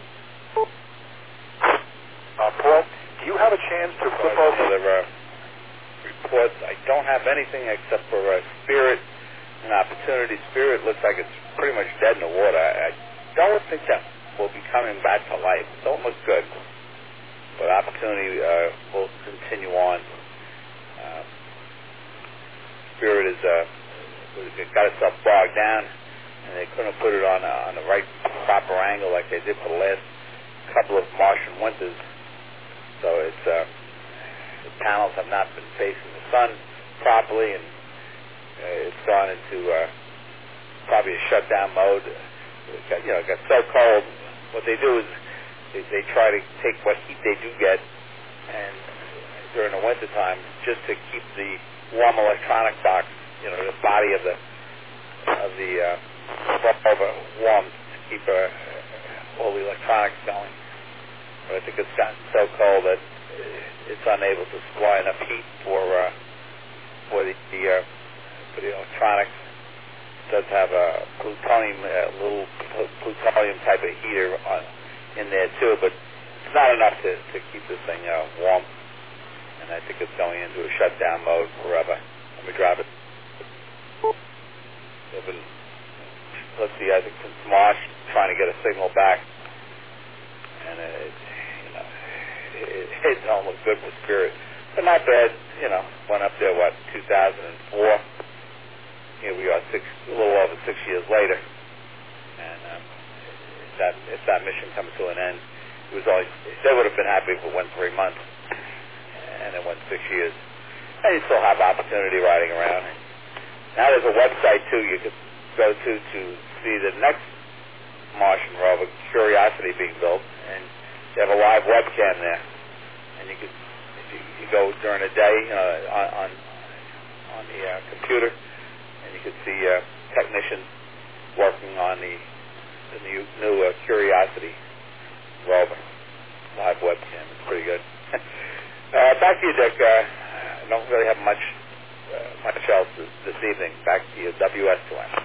Uh, Paul, do you have a chance to flip over the uh, reports? I don't have anything except for uh, Spirit and Opportunity. Spirit looks like it's pretty much dead in the water. I don't think that will be coming back to life. It don't look good. But Opportunity uh, will continue on. Uh, Spirit is uh, it got itself bogged down, and they couldn't put it on a, on the right proper angle like they did for the last couple of Martian winters. So it's uh, the panels have not been facing the sun properly, and uh, it's gone into uh, probably a shutdown mode. It got, you know, it got so cold. What they do is they, they try to take what heat they do get, and during the winter time, just to keep the warm electronic box, you know, the body of the of the uh, rover warm to keep uh, all the electronics going. But I think it's gotten so cold that it's unable to supply enough heat for uh, for the, the uh, for the electronics. It does have a plutonium, a little plutonium type of heater on, in there too, but it's not enough to, to keep this thing uh, warm. And I think it's going into a shutdown mode forever. Let me drop it. They've been, let's see, I think since March, trying to get a signal back. And it, you know, it, it don't look good for Spirit. But not bad, you know, went up there, what, two thousand four. Here we are, six, a little over six years later. And um, if, that, if that mission comes to an end, it was only, they would have been happy if it went three months. And it went six years. And you still have Opportunity riding around. Now there's a website, too, you could go to to see the next Martian rover, Curiosity, being built. And you have a live webcam there. And you could, if you, you go during the day uh, on, on on the uh, computer, and you could see uh, technicians working on the, the new, new uh, Curiosity rover. Live webcam. It's pretty good. Uh, back to you, Dick. Uh, I don't really have much uh, much else this, this evening. Back to you, W S two M.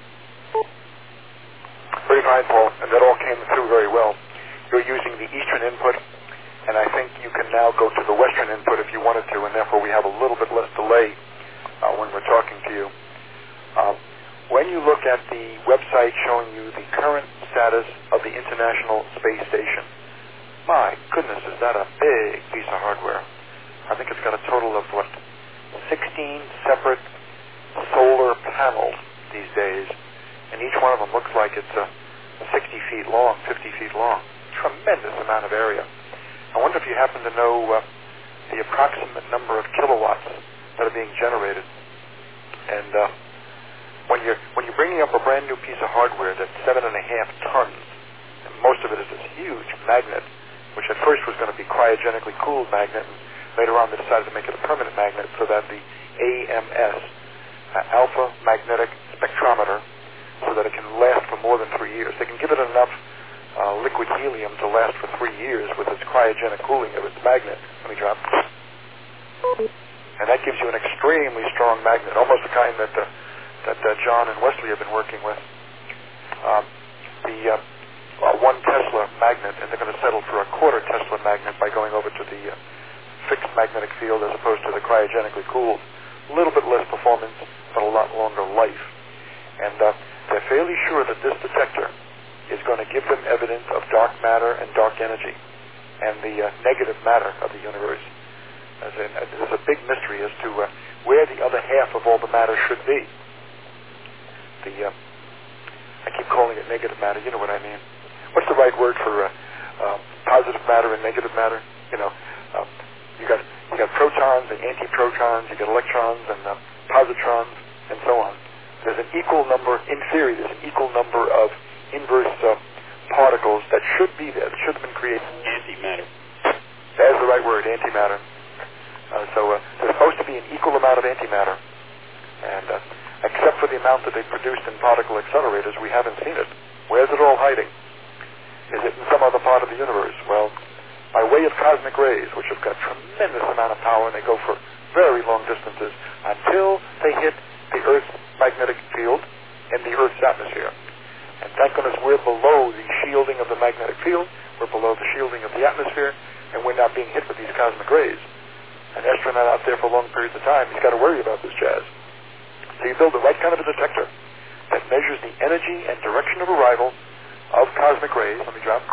Very fine, Paul, and that all came through very well. You're using the eastern input, and I think you can now go to the western input if you wanted to, and therefore we have a little bit less delay uh, when we're talking to you. Um, when you look at the website showing you the current status of the International Space Station, my goodness, is that a big piece of hardware. I think it's got a total of, what, sixteen separate solar panels these days, and each one of them looks like it's uh, sixty feet long, fifty feet long. Tremendous amount of area. I wonder if you happen to know uh, the approximate number of kilowatts that are being generated. And uh, when you're when you're bringing up a brand new piece of hardware that's seven and a half tons, and most of it is this huge magnet, which at first was going to be cryogenically cooled magnet, and later on they decided to make it a permanent magnet so that the A M S, uh, alpha magnetic spectrometer, so that it can last for more than three years. They can give it enough uh, liquid helium to last for three years with its cryogenic cooling of its magnet. Let me drop. And that gives you an extremely strong magnet, almost the kind that uh, that uh, John and Wesley have been working with. Um, the uh, Uh, one Tesla magnet, and they're going to settle for a quarter Tesla magnet by going over to the uh, fixed magnetic field as opposed to the cryogenically cooled. A little bit less performance, but a lot longer life. And uh, they're fairly sure that this detector is going to give them evidence of dark matter and dark energy and the uh, negative matter of the universe. As in, uh, there's a big mystery as to uh, where the other half of all the matter should be. The uh, I keep calling it negative matter, you know what I mean. What's the right word for uh, uh, positive matter and negative matter? You know, uh, you got you got protons and antiprotons, you got electrons and uh, positrons, and so on. There's an equal number, in theory, there's an equal number of inverse uh, particles that should be there, that should have been created. Antimatter. That's the right word, antimatter. Uh, so uh, there's supposed to be an equal amount of antimatter, and uh, except for the amount that they produced in particle accelerators, we haven't seen it. Where's it all hiding? Is it in some other part of the universe? Well, by way of cosmic rays, which have got tremendous amount of power, and they go for very long distances until they hit the Earth's magnetic field and the Earth's atmosphere. And thank goodness we're below the shielding of the magnetic field, we're below the shielding of the atmosphere, and we're not being hit with these cosmic rays. An astronaut out there for long periods of time, he's got to worry about this jazz. So you build the right kind of a detector that measures the energy and direction of arrival of cosmic rays. Let me drop.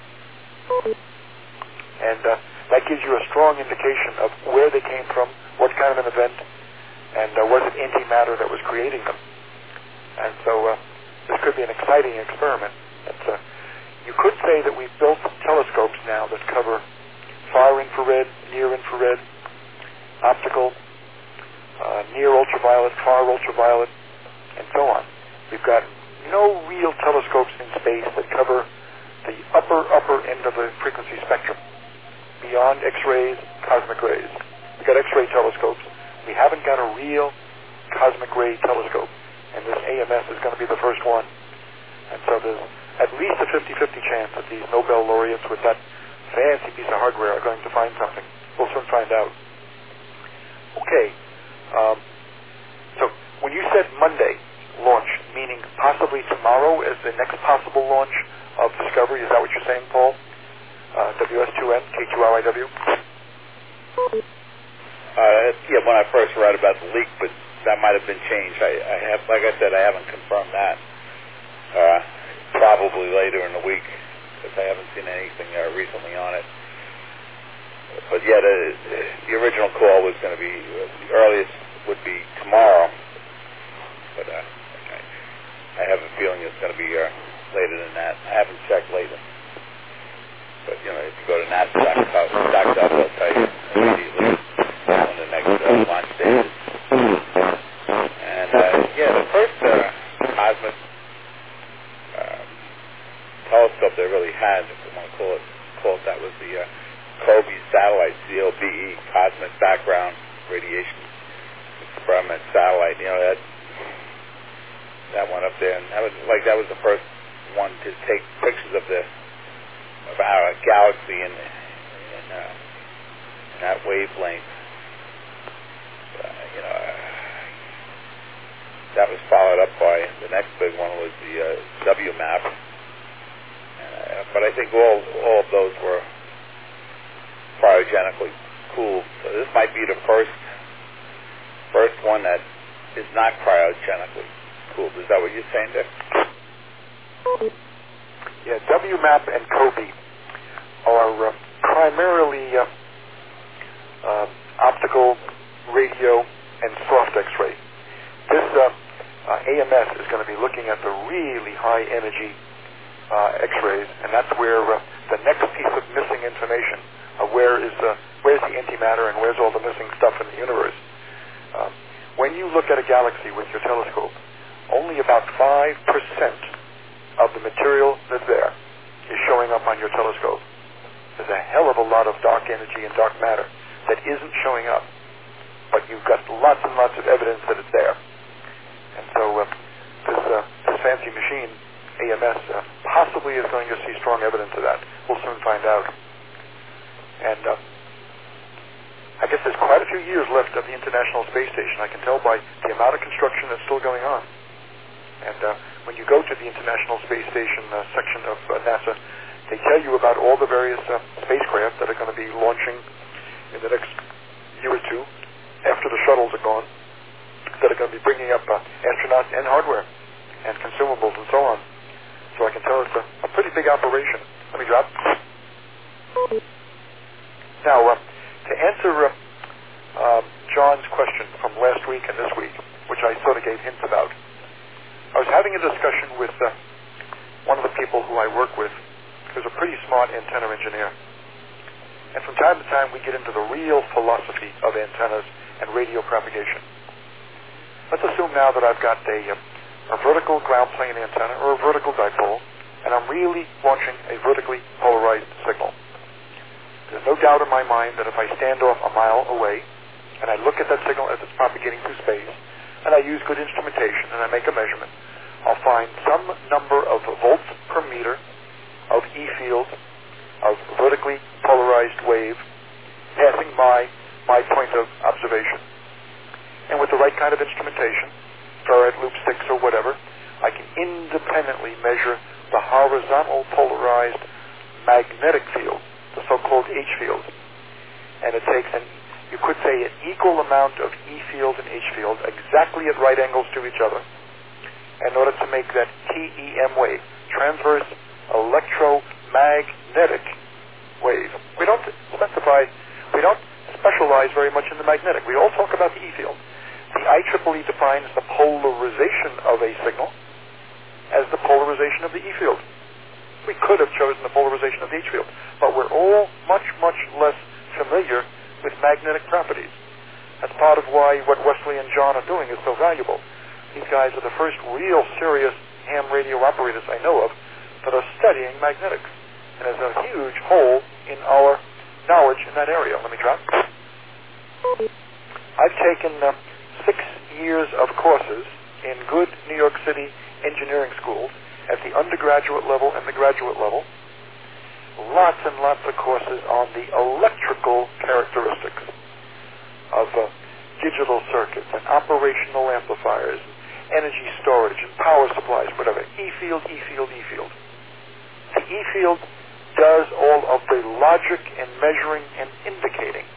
And uh, that gives you a strong indication of where they came from, what kind of an event, and uh, was it antimatter that was creating them. And so uh, this could be an exciting experiment. It's, uh, you could say that we've built telescopes now that cover far infrared, near infrared, optical, uh, near ultraviolet, far ultraviolet, and so on. We've got no real telescopes in space that cover the upper, upper end of the frequency spectrum, beyond X-rays, cosmic rays. We've got X-ray telescopes. We haven't got a real cosmic ray telescope, and this A M S is going to be the first one. And so there's at least a fifty-fifty chance that these Nobel laureates with that fancy piece of hardware are going to find something. We'll soon find out. Okay. Um, so when you said Monday launch, meaning possibly tomorrow as the next possible launch of Discovery, is that what you're saying, Paul? Uh, W S two N, K two R I W? Uh, yeah, when I first read about the leak, but that might have been changed. I, I have, like I said, I haven't confirmed that. Uh, probably later in the week, because I haven't seen anything uh, recently on it. But yeah, the, the original call was going to be, uh, the earliest would be tomorrow. But uh, I, I have a feeling it's going to be uh, later than that. I haven't checked lately. But, you know, if you go to NASA dot gov, they'll tell you immediately when the next uh, launch date is. And, uh, yeah, the first uh, cosmic uh, telescope they really had, if you want to call it, call it that, was the uh, COBE satellite, C O B E, Cosmic Background Radiation Experiment Satellite. You know, that that one up there, and that was like that was the first one to take pictures of the of our galaxy in in, uh, in that wavelength. Uh, you know, uh, that was followed up by the next big one was the uh, W MAP. Uh, but I think all all of those were cryogenically cooled. So this might be the first first one that is not cryogenically cooled. Is that what you're saying there? Yeah, W MAP and COBE are uh, primarily uh, uh, optical, radio, and soft X-ray. This uh, uh, A M S is going to be looking at the really high energy uh, X-rays, and that's where uh, the next piece of missing information, uh, where is uh, where's the antimatter and where's all the missing stuff in the universe. Uh, when you look at a galaxy with your telescope, only about five percent of the material that's there is showing up on your telescope. There's a hell of a lot of dark energy and dark matter that isn't showing up, but you've got lots and lots of evidence that it's there. And so uh, this, uh, this fancy machine, A M S, uh, possibly is going to see strong evidence of that. We'll soon find out. And uh, I guess there's quite a few years left of the International Space Station. I can tell by the amount of construction that's still going on. And uh, when you go to the International Space Station uh, section of uh, NASA, they tell you about all the various uh, spacecraft that are going to be launching in the next year or two after the shuttles are gone, that are going to be bringing up uh, astronauts and hardware and consumables and so on. So I can tell it's a, a pretty big operation. Let me drop. Now, uh, to answer uh, uh, John's question from last week and this week, which I sort of gave hints about, I was having a discussion with uh, one of the people who I work with, who's a pretty smart antenna engineer. And from time to time, we get into the real philosophy of antennas and radio propagation. Let's assume now that I've got a, a vertical ground plane antenna or a vertical dipole, and I'm really launching a vertically polarized signal. There's no doubt in my mind that if I stand off a mile away and I look at that signal as it's propagating through space, and I use good instrumentation and I make a measurement, I'll find some number of volts per meter of E field, of vertically polarized wave, passing by my point of observation. And with the right kind of instrumentation, ferrite, loop sticks, or whatever, I can independently measure the horizontal polarized magnetic field, the so-called H field. And it takes an, you could say, an equal amount of E field and H field exactly at right angles to each other in order to make that T E M wave, transverse electromagnetic wave. We don't specify, we don't specialize very much in the magnetic. We all talk about the E field. The I triple E defines the polarization of a signal as the polarization of the E field. We could have chosen the polarization of the H field, but we're all much, much less familiar with magnetic properties. That's part of why what Wesley and John are doing is so valuable. These guys are the first real serious ham radio operators I know of that are studying magnetics. And there's a huge hole in our knowledge in that area. Let me try. I've taken uh, six years of courses in good New York City engineering schools at the undergraduate level and the graduate level. Lots and lots of courses on the electrical characteristics of uh, digital circuits and operational amplifiers, and energy storage and power supplies, whatever. E field, E field, E field. The E field does all of the logic and measuring and indicating.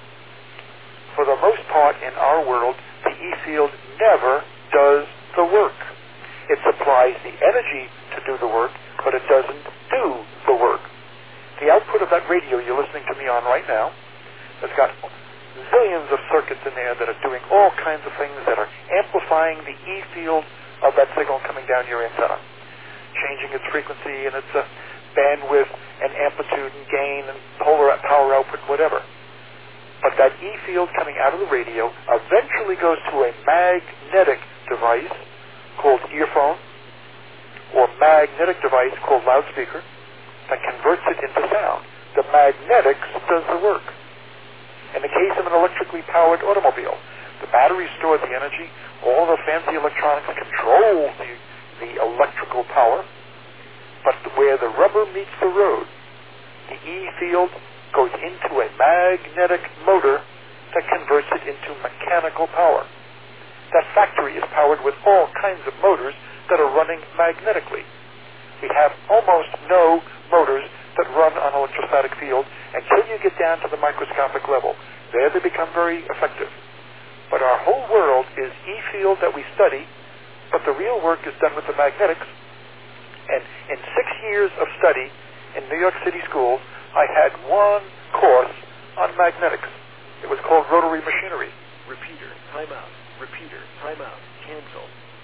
For the most part in our world, the E field never does the work. It supplies the energy to do the work, but it doesn't do the work. The output of that radio you're listening to me on right now has got zillions of circuits in there that are doing all kinds of things that are amplifying the E field of that signal coming down your antenna, changing its frequency and its uh, bandwidth and amplitude and gain and polar power output, whatever. But that E field coming out of the radio eventually goes to a magnetic device called earphone or magnetic device called loudspeaker that converts it into sound. The magnetics does the work. In the case of an electrically powered automobile, the batteries store the energy, all the fancy electronics control the, the electrical power, but where the rubber meets the road, the E field goes into a magnetic motor that converts it into mechanical power. That factory is powered with all kinds of motors that are running magnetically. We have almost no motors that run on electrostatic field until you get down to the microscopic level. There they become very effective. But our whole world is E field that we study, but the real work is done with the magnetics. And in six years of study in New York City schools, I had one course on magnetics. It was called rotary machinery. Repeater, timeout. Repeater, timeout. Cancel.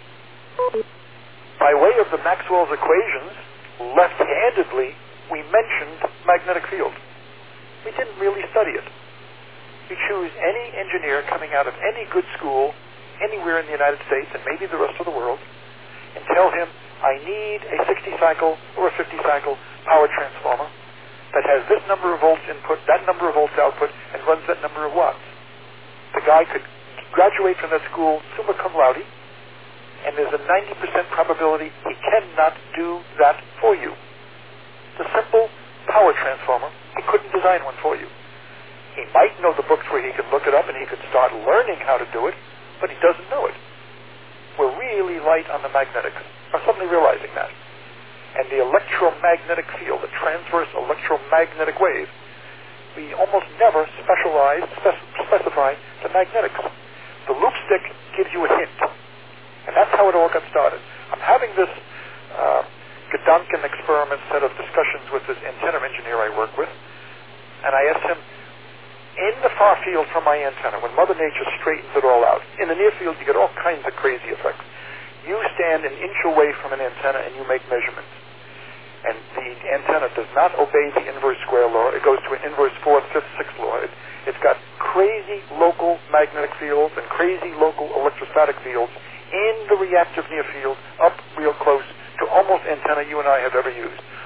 By way of the Maxwell's equations, left-handedly, we mentioned magnetic field. We didn't really study it. You choose any engineer coming out of any good school anywhere in the United States and maybe the rest of the world and tell him, I need a sixty cycle or a fifty cycle power transformer that has this number of volts input, that number of volts output, and runs that number of watts. The guy could graduate from that school summa cum laude, and there's a ninety percent probability he cannot do that for you. The simple power transformer, he couldn't design one for you. He might know the books where he could look it up and he could start learning how to do it, but he doesn't know it. We're really light on the magnetics. I'm suddenly realizing that. And the electromagnetic field, the transverse electromagnetic wave, we almost never specialize, spec- specify the magnetics. The loop stick gives you a hint. And that's how it all got started. I'm having this uh, Gedanken experiment set of discussions with this antenna engineer I work with, and I asked him, in the far field from my antenna, when Mother Nature straightens it all out, in the near field you get all kinds of crazy effects. You stand an inch away from an antenna and you make measurements. And the antenna does not obey the inverse square law. It goes to an inverse fourth, fifth, sixth law. It, it's got crazy local magnetic fields and crazy local electrostatic fields in the reactive near field, up real close to almost antenna you and I have ever used.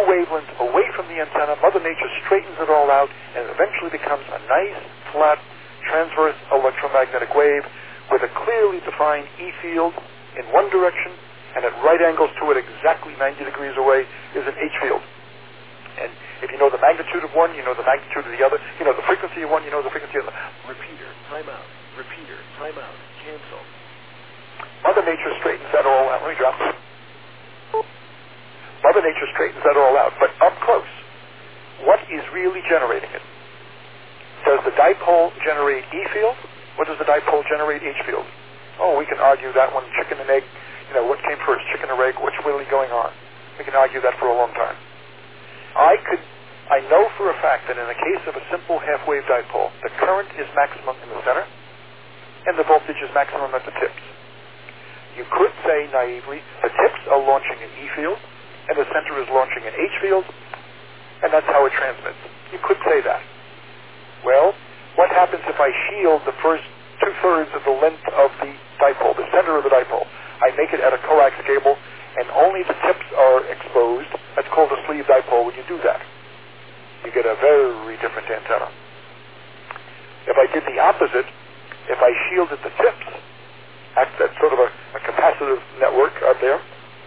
little wavelength away from the antenna, Mother Nature straightens it all out, and it eventually becomes a nice, flat, transverse electromagnetic wave with a clearly defined E field in one direction, and at right angles to it, exactly ninety degrees away, is an H field. And if you know the magnitude of one, you know the magnitude of the other. You know the frequency of one, you know the frequency of the other. Repeater, timeout. Repeater, timeout. Cancel. Mother Nature straightens that all out. Let me drop this. Mother Nature straightens that all out. But up close, what is really generating it? Does the dipole generate E field? Or does the dipole generate H field? Oh, we can argue that one, chicken and egg. You know, what came first, chicken or egg? What's really going on? We can argue that for a long time. I could, I know for a fact that in the case of a simple half-wave dipole, the current is maximum in the center, and the voltage is maximum at the tips. You could say naively, the tips are launching an E field, and the center is launching an H field, and that's how it transmits. You could say that. Well, what happens if I shield the first two-thirds of the length of the dipole, the center of the dipole? I make it at a coax cable, and only the tips are exposed. That's called a sleeve dipole when you do that. You get a very different antenna. If I did the opposite, if I shielded the tips, that's, that's sort of a, a capacitive network out there,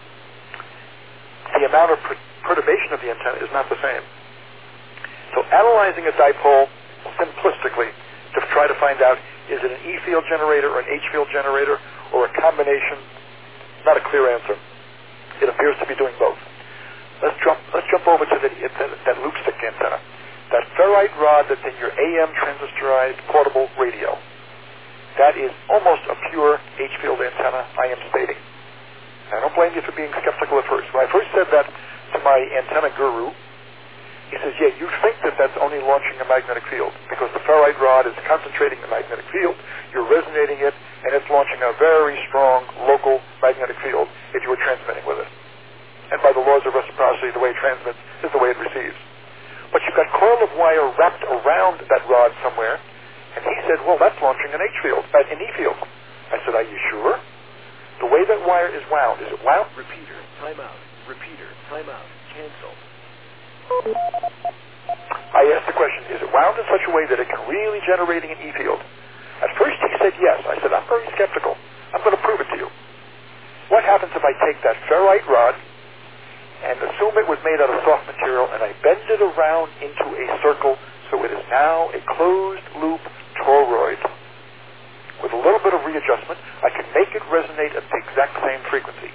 the amount of per- perturbation of the antenna is not the same. So analyzing a dipole simplistically to try to find out, is it an E field generator or an H field generator or a combination, not a clear answer. It appears to be doing both. Let's jump, let's jump over to the, that, that loop stick antenna. That ferrite rod that's in your A M transistorized portable radio. That is almost a pure H-field antenna, I am stating. I don't blame you for being skeptical at first. When I first said that to my antenna guru, he says, yeah, you think that that's only launching a magnetic field because the ferrite rod is concentrating the magnetic field, you're resonating it, and it's launching a very strong local magnetic field if you were transmitting with it. And by the laws of reciprocity, the way it transmits is the way it receives. But you've got coil of wire wrapped around that rod somewhere, and he said, well, that's launching an H field, uh, an E field. I said, are you sure? The way that wire is wound, is it wound? Repeater, timeout. Repeater, timeout. Cancel. I asked the question, is it wound in such a way that it can really generating an E field? At first he said yes. I said, I'm very skeptical. I'm going to prove it to you. What happens if I take that ferrite rod and assume it was made out of soft material and I bend it around into a circle so it is now a closed loop toroid? With a little bit of readjustment, I can make it resonate at the exact same frequency.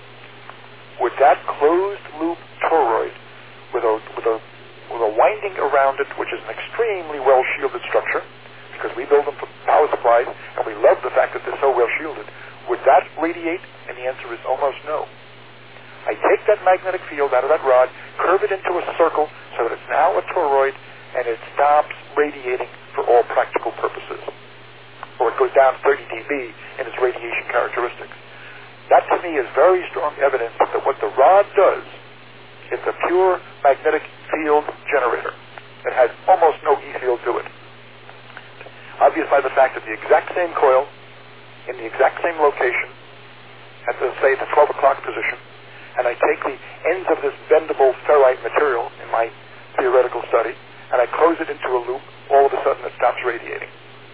With that closed loop toroid, with a, with a, with a winding around it, which is an extremely well-shielded structure, because we build them for power supplies, and we love the fact that they're so well-shielded, would that radiate? And the answer is almost no. I take that magnetic field out of that rod, curve it into a circle so that it's now a toroid, and it stops radiating for all practical purposes. Or it goes down thirty decibels in its radiation characteristics. That to me is very strong evidence that what the rod does is a pure magnetic field generator. It has almost no E field to it. Obvious by the fact that the exact same coil in the exact same location at the, say, the twelve o'clock position, and I take the ends of this bendable ferrite material in my theoretical study, and I close it into a loop, all of a sudden it stops radiating.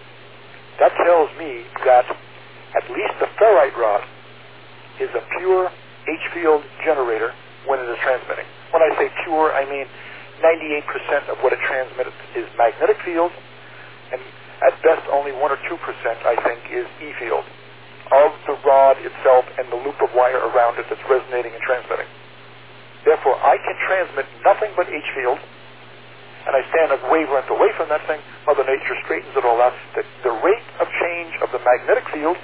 That tells me that at least the ferrite rod is a pure H-field generator when it is transmitting. When I say pure, I mean ninety-eight percent of what it transmits is magnetic field, and at best only one or two percent, I think, is E-field of the rod itself and the loop of wire around it that's resonating and transmitting. Therefore, I can transmit nothing but H-field, and I stand a wavelength away from that thing. Mother Nature straightens it all out. The, the rate of change of the magnetic field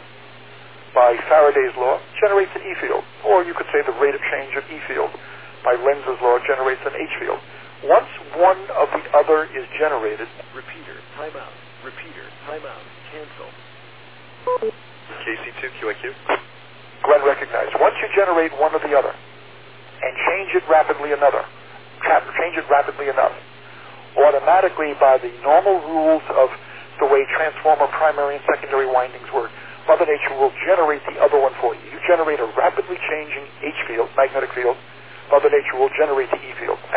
by Faraday's law generates an E-field. Or you could say the rate of change of E-field by Lenz's law generates an H-field. Once one of the other is generated... Repeater, timeout. Repeater, timeout. Cancel. K C two Q I Q. Glenn recognized. Once you generate one or the other and change it rapidly another, change it rapidly enough, automatically by the normal rules of the way transformer primary and secondary windings work, Mother Nature will generate the other one for you. You generate a rapidly changing H field, magnetic field, Mother Nature will generate the E field.